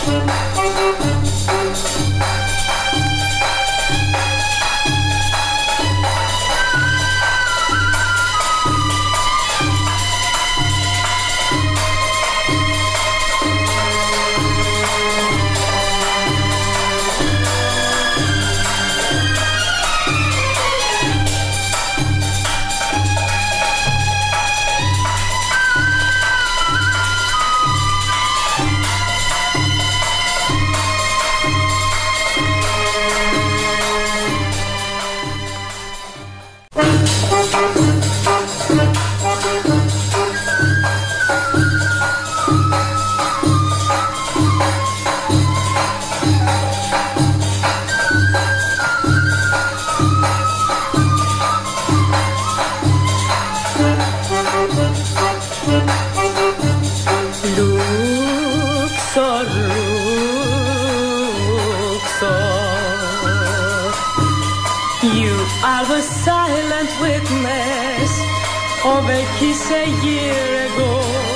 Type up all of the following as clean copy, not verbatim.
You are the silent witness of a kiss a year ago,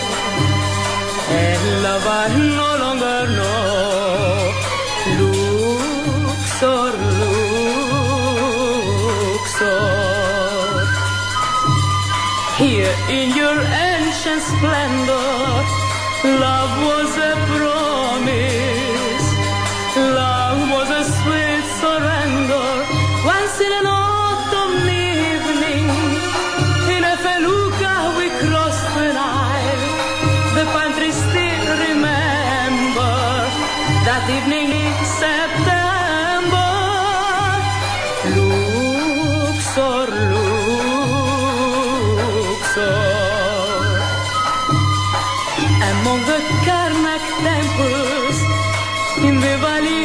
a love I no longer know. Luxor, Luxor, here in your ancient splendor, love was a promise, love was a sweet surrender. Once in an autumn evening, in a felucca we crossed the Nile. The pine trees still remember that evening in September. Luxor, Luxor, among the Karnak temples in the valley